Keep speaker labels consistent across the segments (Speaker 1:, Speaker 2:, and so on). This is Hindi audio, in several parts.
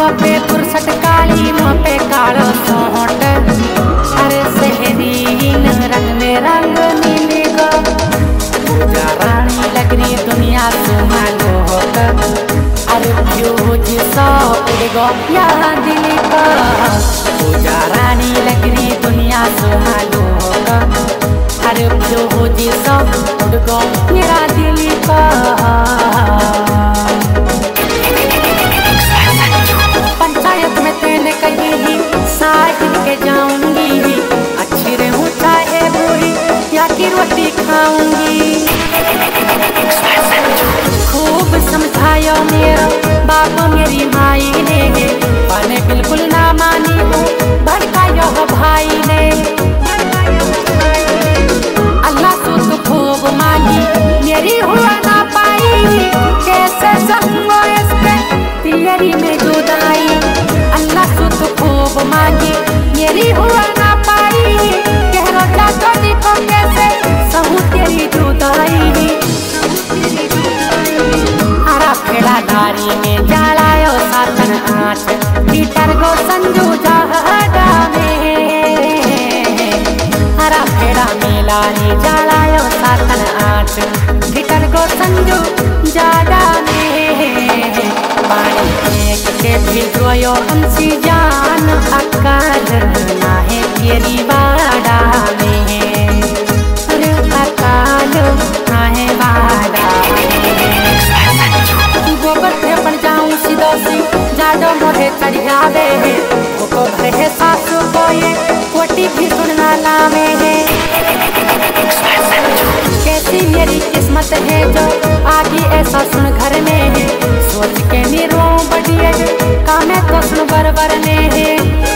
Speaker 1: पे पुरसट काली मुँह पे कालो सोहट, अरे सहरीन रंग में रंग नीली गो, पूजा रानी लग रही दुनिया सुना लोट, अरे फ्यूज सौ उड़ गो यहाँ दिल का, पूजा रानी लग रही दुनिया सुना लोट, अरे फ्यूज सौ उड़ गो मेरा दिल का। पंचायत में तेने कही ही साहिब के जाऊंगी, अच्छी रहूं चाहे बुरी या की रोटी खाऊंगी। खूब समझायो मेरा बाप मेरी माई ने, मैंने बिल्कुल ना मानी हूँ भड़कायो भाई ने। अल्लाह से तो खूब मांगी मेरी हुआ ना पाई, कैसे सहूँ इसके तेरी में जुदाई। अल्लाह से तो खूब मांगी मेरी हुआ ना पाई, कह रो जातो को कैसे सहूँ तेरी जुदाई। हरा फेड़ा नारी में जलायो सातन आँच, हीटर गो संजू जहागा में। हरा फेड़ा मिलानी जलायो सातन आँच, हीटर गो संजू जागा में। पानी फेंक के भिगोयो अंसी जान, अकाल ना है तेरी बाड़ा में, अरे अकाल ना है बाड़ा में। गोबर थे बन जाऊं सिदोसी जादो मोहे चढ़ियावे, को भरे सासु को ये कोटी भी सुनना लावे है। कैसी मेरी किस्मत है जो आगे ऐसा सुन घर में है, सोच के नीरो बढ़िया कामे तो सुन बरबर ने है।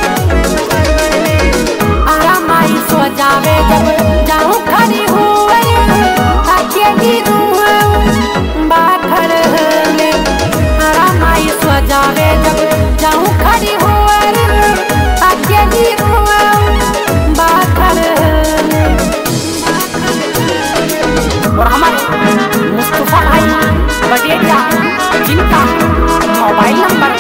Speaker 1: आराम आई सो जावे जब जाऊं खड़ी हुए, अकेली बाखड़ में। आराम आई सो जावे जब जाऊं खड़ी हुए, अकेली बाखड़ में। और हमारे मुस्तफा भाई बडेरिया, जिनका मोबाइल नंबर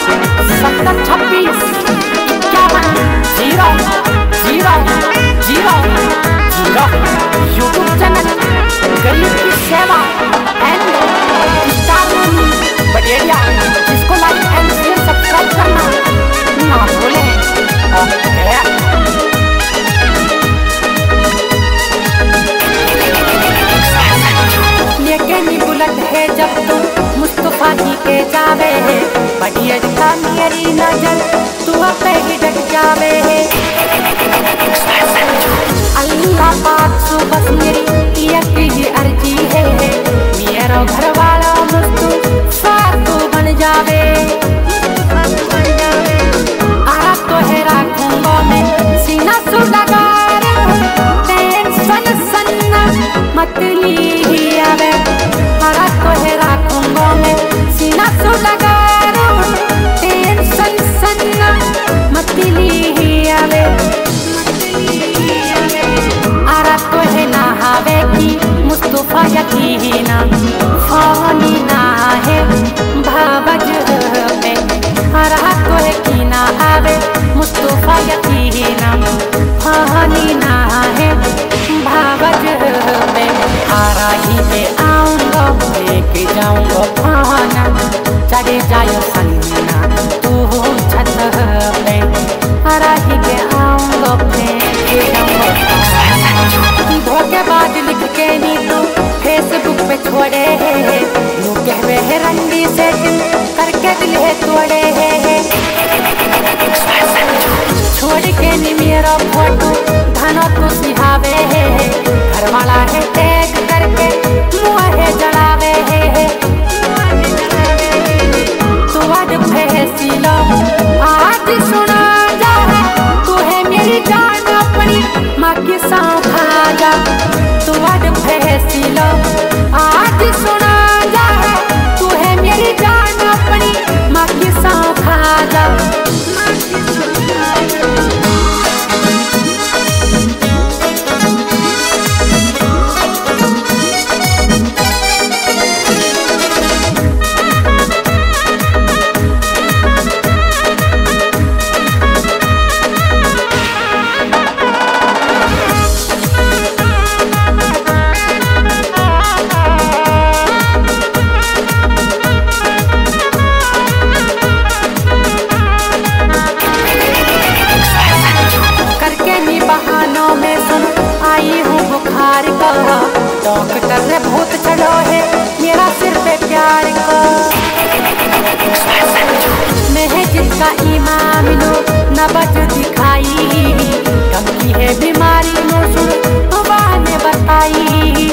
Speaker 1: 7026510000, यूट्यूब चैनल गरीब की सेवा एंड स्टार मनी बडेरिया, जिसको लाइक एंड शेयर सब्सक्राइब करना ना भूलें। लेकिन बुलट है जब तुम मुस्तफा जी के जावे है, बढ़िया का मेरी नजर तू पे ही डट जावे है। अल्लाह पाक सु बस मेरी यही अर्जी है, मेरा घर वाला मुस्तफा तू बन जावे। आ तो है राखूंगा मैं सीना सु लगा, टेंशन सन्ना मत ली आवे। हरा तो है राखूंगा मैं सीना सु लगा, टेंशन सन्ना मत ली आवे। आरा तो है ना हावे की मुस्तफा यकीना, फानी ना है भावज पे। हरा तो है की ना आवे मुस्तफा यकीना, फानी ना है भावज पे। आरा ही पे आऊंगा लेके जाऊंगा खाना, चढ़े जायो सन्ना तू छत पे। आरा ही पे आऊंगा लेके जाऊंगा खाना, धोखेबाज लिख के नी तू फेसबुक पे छोड़े है, यूं कहवे है रंडी से दिल करके दिल है तोड़े है। छोड़ के नी मेरा फोटो धनो तू सिहावे है, घर वाला है टैग करके मुँह है जलावे है। तू आज फैसला आज सुना जा, तू है मेरी जान अपनी माँ की सांस खा जा। तू आज फैसला आज सुना जा, तू है मेरी जान अपनी माँ की सांस खा जा। का इमाम लो न बच दिखाई, कम की है बीमारी नो सुर ने बताई।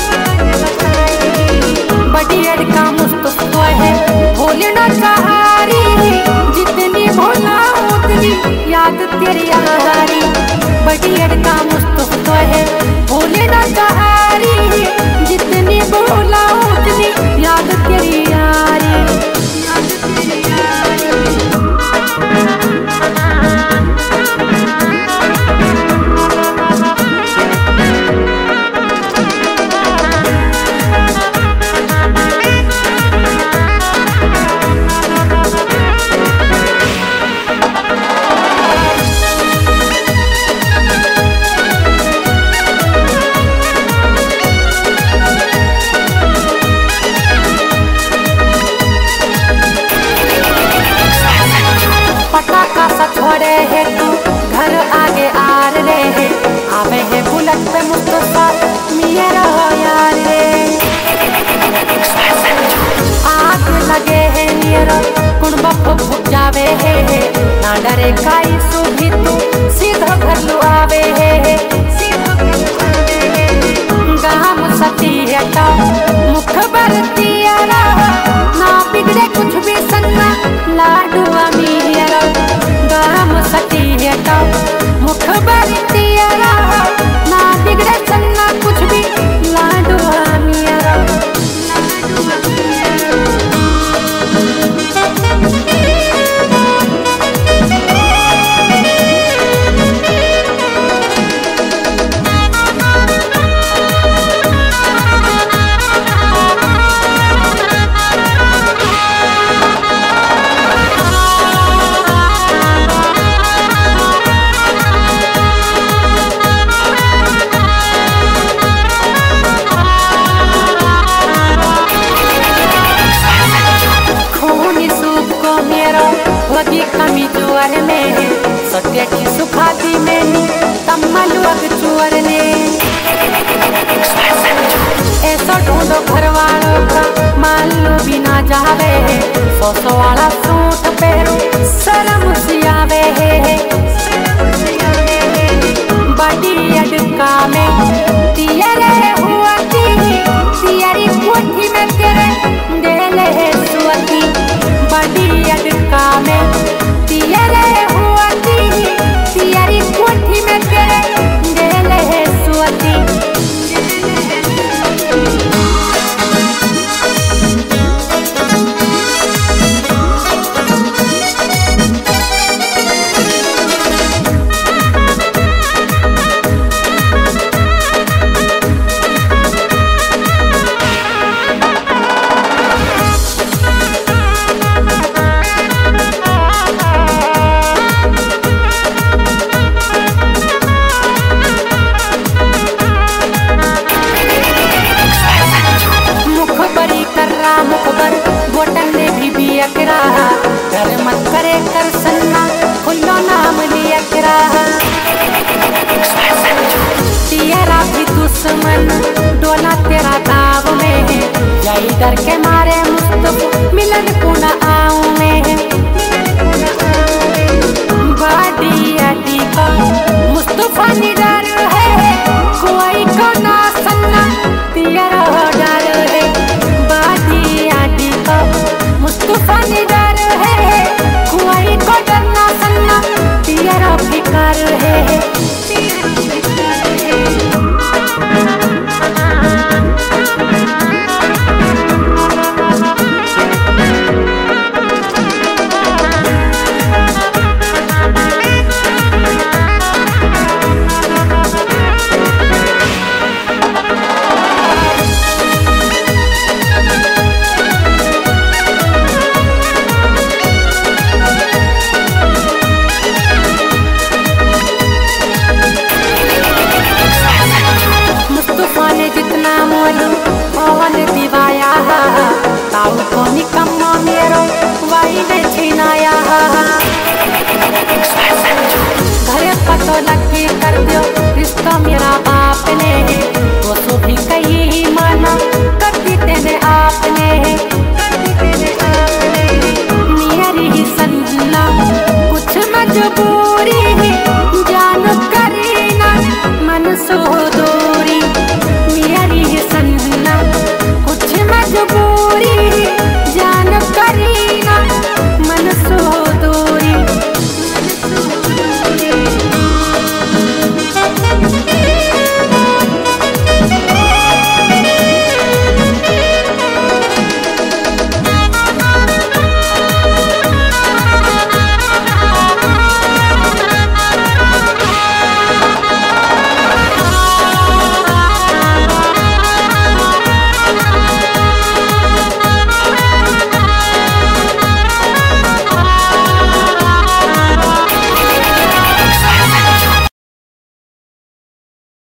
Speaker 1: बड़ी अड़का मुस्तफा है भोले न सहारी, जितनी भोला उतनी याद तेरी यारी। बड़ी अड़का मुस्तफा है भोले न सहारी, जितनी भोला उतनी याद तेरी यारी, याद तेरी यारी। पटाखा सा छोड़े है तू घर आगे आर रे, आवे है बुलेट पे मुस्तफा मेरा यार रे। आग लगे है मेरा कुण बप भुग जावे है, ना डरे काई सुभी तू सीधा घर लु आवे है। गाम सती है तो मुख बरती ना बिगड़े कुछ भी सन्ना लाडू अमीरा। गाम सती है तो मुख बरती ना बिगड़े सन्ना कुछ भी लाडू अमीरा। वगी कमी जुअर में सत्य की सुखाती में तम्मल वग चुअर ने। ऐसा ढूंढो घर वालों का मान लो बिना जावे, 100 वाला सूट पहरो शर्म सियावे। बड़ी अडका में तियरे हुआ तियरी कोठी में तेरे डेले है सुअती। बड़ी अडका में तियरे हुआ तियरी कोठी में तेरे डेले है सुअती। मुखबर बोटन ने भी अकरा, कर मत करे कर सन्ना खुल्लो नाम लिया करा। तेरा भी दुश्मन डोला तेरा दाव में, यही डर के मारे मुस्तफा मिलन पुना आऊं में। बाडी अडी का मुस्तफा निडर है, कोई को ना सन्ना तेरा डर है। मुस्तफा निडर है, कोई को डरना सन्ना तेरा फिकर है। पवन दिवाया ताऊ को निकम्मा मेरो वाई ने छिनाया। घरे पतो लगी कर दो रिश्ता मेरा बाप ने,